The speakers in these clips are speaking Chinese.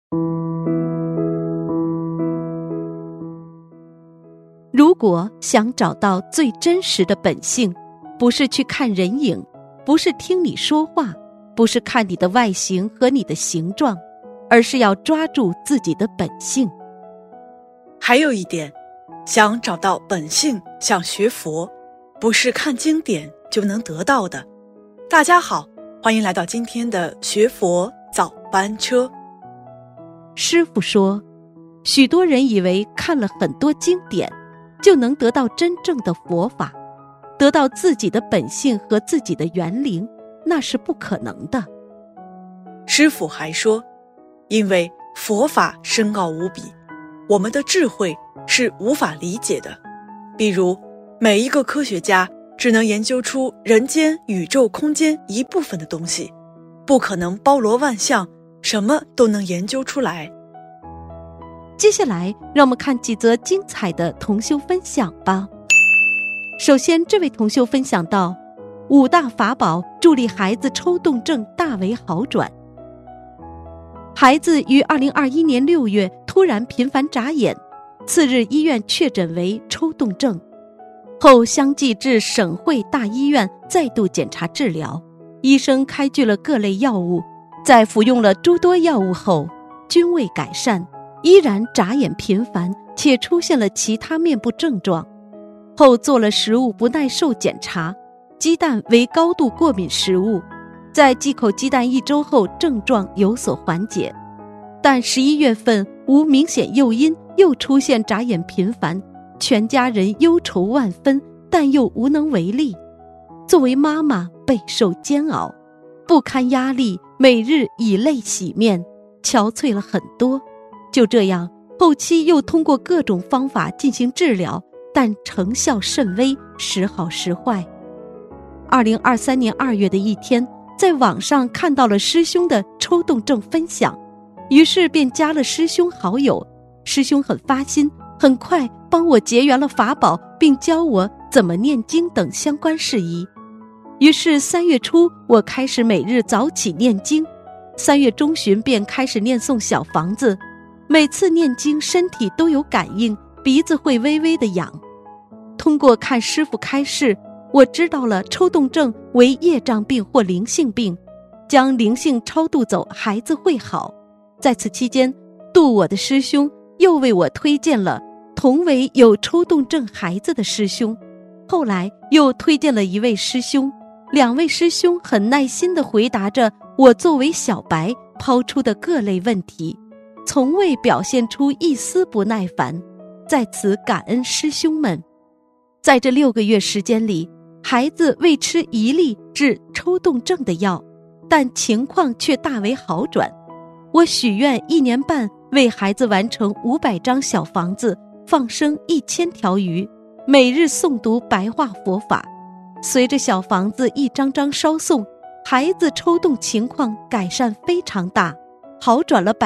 如果想找到最真实的本性，不是去看人影，不是听你说话，不是看你的外形和你的形状，而是要抓住自己的本性。 还有一点，想找到本性，想学佛，不是看经典就能得到的。大家好，欢迎来到今天的学佛早班车。 师父说，许多人以为看了很多经典就能得到真正的佛法，得到自己的本性和自己的原灵，那是不可能的。 师父还说，因为佛法深奥无比，我们的智慧是无法理解的。比如，每一个科学家只能研究出人间、宇宙空间一部分的东西，不可能包罗万象，什么都能研究出来。 接下来让我们看几则精彩的同修分享吧。首先，这位同修分享到，5大法宝助力孩子抽动症大为好转。孩子于2021年6月突然频繁眨眼，次日医院确诊为抽动症，后相继至省会大医院再度检查治疗，医生开具了各类药物，在服用了诸多药物后均未改善，依然眨眼频繁，且出现了其他面部症状。后做了食物不耐受检查，鸡蛋为高度过敏食物，在忌口鸡蛋1周后症状有所缓解，但11月份无明显诱因又出现眨眼频繁，全家人忧愁万分，但又无能为力。作为妈妈备受煎熬，不堪压力，每日以泪洗面，憔悴了很多。就这样，后期又通过各种方法进行治疗，但成效甚微，时好时坏。2023年2月的一天，在网上看到了师兄的抽动症分享，于是便加了师兄好友。师兄很发心，很快帮我结缘了法宝，并教我怎么念经等相关事宜。于是3月初，我开始每日早起念经，3月中旬便开始念诵小房子，每次念经身体都有感应，鼻子会微微的痒。通过看师父开示，我知道了抽动症为业障病或灵性病，将灵性超度走，孩子会好。在此期间，度我的师兄又为我推荐了同为有抽动症孩子的师兄，后来又推荐了一位师兄，2位师兄很耐心地回答着我作为小白抛出的各类问题，从未表现出一丝不耐烦，在此感恩师兄们。在这6个月时间里，孩子未吃1粒治抽动症的药，但情况却大为好转。我许愿1年半为孩子完成500张小房子，放生1000条鱼，每日诵读白话佛法。随着小房子一张张烧送，孩子抽动情况改善非常大，好转了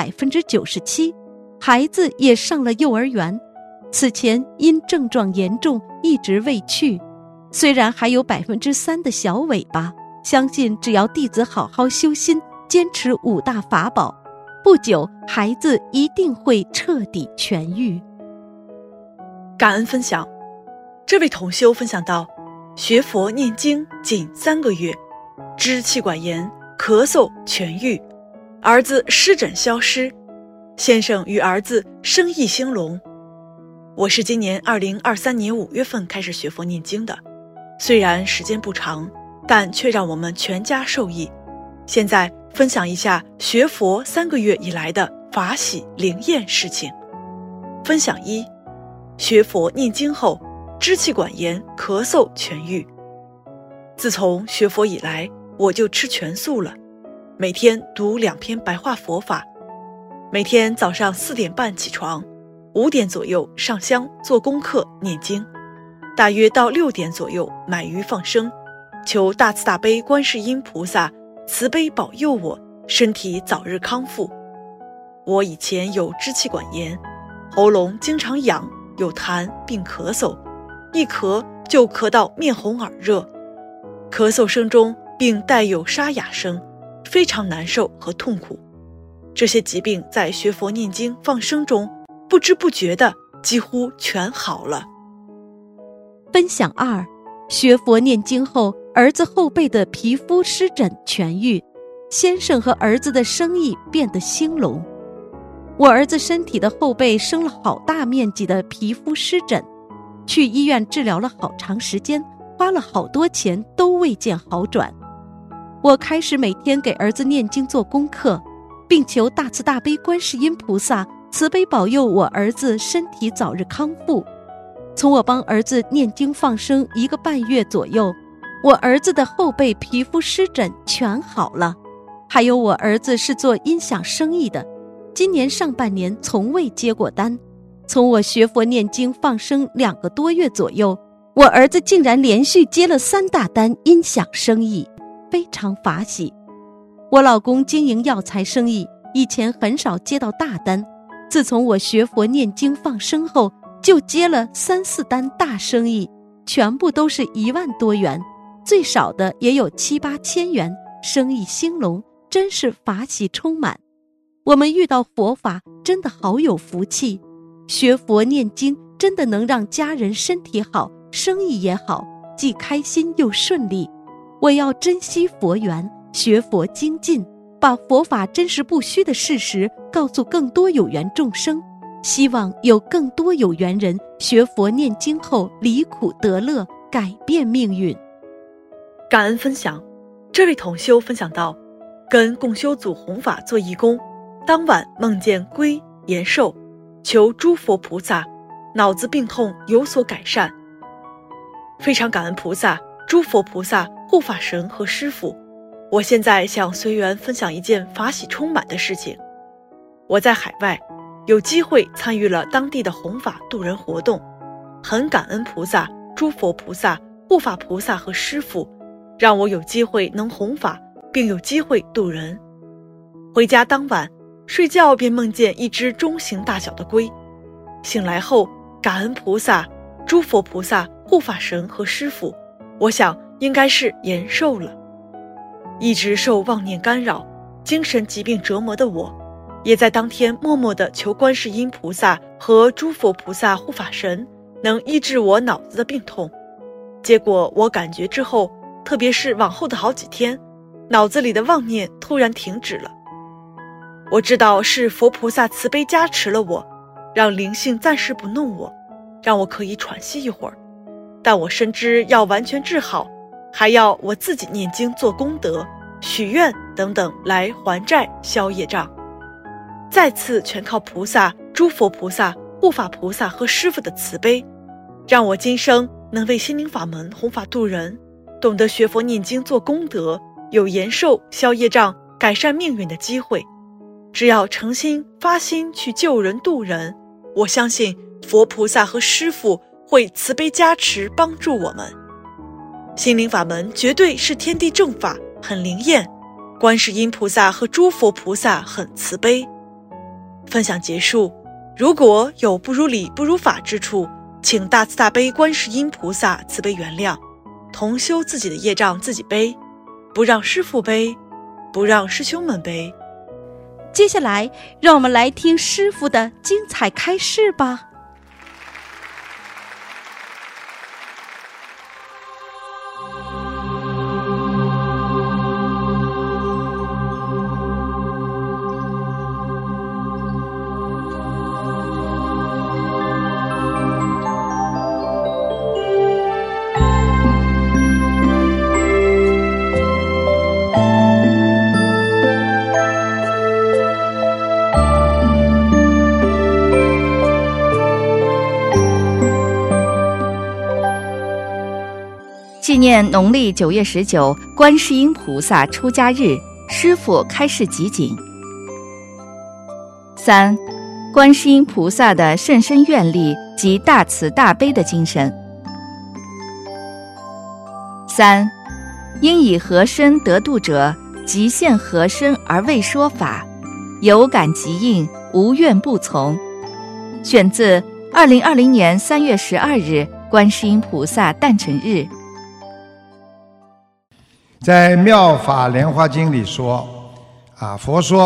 97%，孩子也上了幼儿园。此前因症状严重一直未去，虽然还有3%的小尾巴，相信只要弟子好好修心，坚持5大法宝，不久孩子一定会彻底痊愈。 感恩分享。这位同修分享到，学佛念经仅3个月，支气管炎、咳嗽痊愈，儿子湿疹消失，先生与儿子生意兴隆。我是今年2023年5月份开始学佛念经的，虽然时间不长，但却让我们全家受益。现在分享一下学佛3个月以来的法喜灵验事情。分享1，学佛念经后，支气管炎、咳嗽痊愈。自从学佛以来，我就吃全素了，每天读2篇白话佛法，每天早上4点半起床，5点左右上香做功课念经，大约到6点左右买鱼放生，求大慈大悲观世音菩萨慈悲保佑我身体早日康复。我以前有支气管炎，喉咙经常痒有痰并咳嗽，一咳就咳到面红耳热，咳嗽声中并带有沙哑声，非常难受和痛苦。 这些疾病在学佛念经放生中不知不觉的几乎全好了。 分享2，学佛念经后，儿子后背的皮肤湿疹痊愈，先生和儿子的生意变得兴隆。我儿子身体的后背生了好大面积的皮肤湿疹，去医院治疗了好长时间，花了好多钱都未见好转。我开始每天给儿子念经做功课，并求大慈大悲观世音菩萨慈悲保佑我儿子身体早日康复。从我帮儿子念经放生1个半月左右，我儿子的后背皮肤湿疹全好了。还有我儿子是做音响生意的，今年上半年从未接过单。从我学佛念经放生2个多月左右，我儿子竟然连续接了3大单音响生意，非常法喜。我老公经营药材生意，以前很少接到大单，自从我学佛念经放生后，就接了3、4单大生意，全部都是1万多元，最少的也有7、8千元，生意兴隆，真是法喜充满。我们遇到佛法真的好有福气，学佛念经真的能让家人身体好，生意也好，既开心又顺利。我要珍惜佛缘，学佛精进，把佛法真实不虚的事实告诉更多有缘众生，希望有更多有缘人学佛念经后离苦得乐，改变命运。 感恩分享，这位同修分享到，跟共修组弘法做义工，当晚梦见龟延寿，求诸佛菩萨脑子病痛有所改善。非常感恩菩萨、诸佛菩萨、护法神和师父。我现在想随缘分享一件法喜充满的事情。我在海外有机会参与了当地的弘法度人活动，很感恩菩萨、诸佛菩萨、护法菩萨和师父，让我有机会能弘法，并有机会度人。回家当晚睡觉便梦见一只中型大小的龟，醒来后感恩菩萨、诸佛菩萨、护法神和师父，我想应该是延寿了。一直受妄念干扰、精神疾病折磨的我，也在当天默默地求观世音菩萨和诸佛菩萨护法神能医治我脑子的病痛。结果我感觉之后，特别是往后的好几天，脑子里的妄念突然停止了。我知道是佛菩萨慈悲加持了我，让灵性暂时不弄我，让我可以喘息一会儿。但我深知要完全治好，还要我自己念经做功德、许愿等等来还债消业障。再次全靠菩萨、诸佛菩萨、护法菩萨和师父的慈悲，让我今生能为心灵法门弘法度人，懂得学佛念经做功德，有延寿、消业障、改善命运的机会。只要诚心发心去救人度人，我相信佛菩萨和师父会慈悲加持帮助我们。心灵法门绝对是天地正法，很灵验，观世音菩萨和诸佛菩萨很慈悲。分享结束，如果有不如理不如法之处，请大慈大悲观世音菩萨慈悲原谅，同修自己的业障自己背，不让师父背，不让师兄们背。 接下来让我们来听师父的精彩开示吧。 纪念农历9月19观世音菩萨出家日，师父开示集锦。3. 观世音菩萨的甚深愿力及大慈大悲的精神。3. 因以何身得度者，即现何身而为说法，有感即应，无愿不从。选自2020年3月12日观世音菩萨诞辰日。 在《妙法莲华经》里说，佛说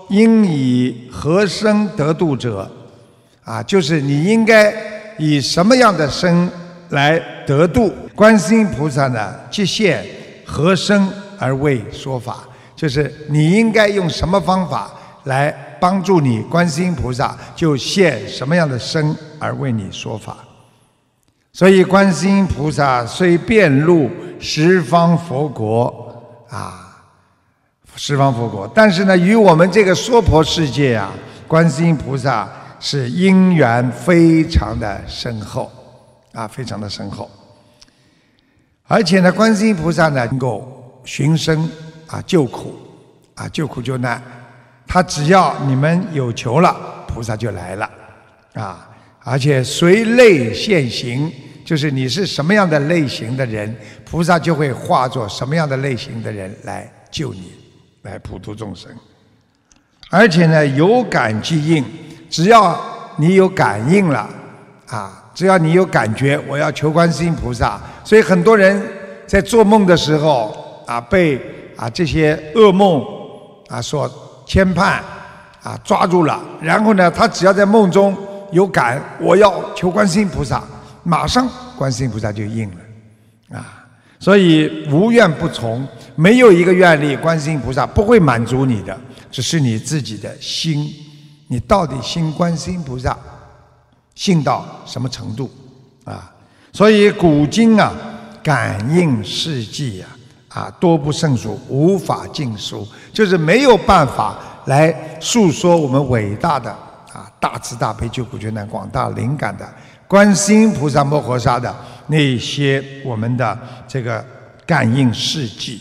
应以何身得度者就是你应该以什么样的身来得度。观世音菩萨呢，即现何身而为说法，就是你应该用什么方法来帮助你，观世音菩萨就现什么样的身而为你说法。所以观世音菩萨虽遍入十方佛国十方佛国，但是呢，与我们这个娑婆世界观世音菩萨是因缘非常的深厚非常的深厚。而且呢，观世音菩萨呢，能够寻声救苦救苦救难，他只要你们有求了，菩萨就来了而且随类现形，就是你是什么样的类型的人，菩萨就会化作什么样的类型的人来救你，来普度众生。而且呢，有感即应，只要你有感应了只要你有感觉，我要求观世音菩萨。所以很多人在做梦的时候被这些噩梦所牵绊抓住了，然后呢，他只要在梦中有感，我要求观世音菩萨，马上观世音菩萨就应了所以无愿不从，没有一个愿力观世音菩萨不会满足你的，只是你自己的心，你到底信观世音菩萨信到什么程度所以古今感应事迹多不胜数，无法尽数，就是没有办法来诉说我们伟大的大慈大悲救苦救难广大灵感的观世音菩萨摩诃萨的那些我们的这个感应事迹。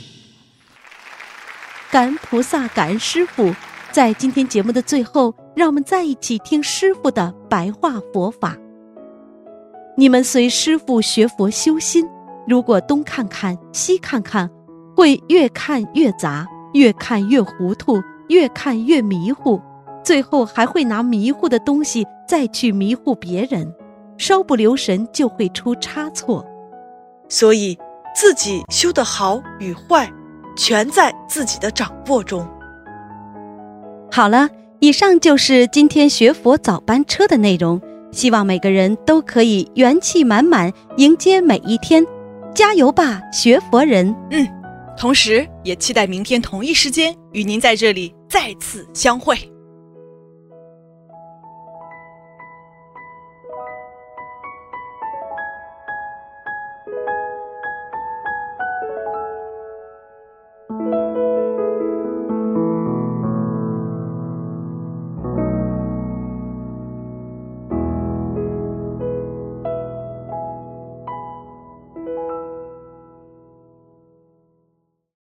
感恩菩萨，感恩师父。在今天节目的最后，让我们再一起听师父的白话佛法。你们随师父学佛修心，如果东看看西看看，会越看越杂，越看越糊涂，越看越迷糊，最后还会拿迷糊的东西再去迷糊别人，稍不留神就会出差错。 所以自己修得好与坏，全在自己的掌握中。 好了，以上就是今天学佛早班车的内容，希望每个人都可以元气满满迎接每一天，加油吧，学佛人！ 同时也期待明天同一时间与您在这里再次相会。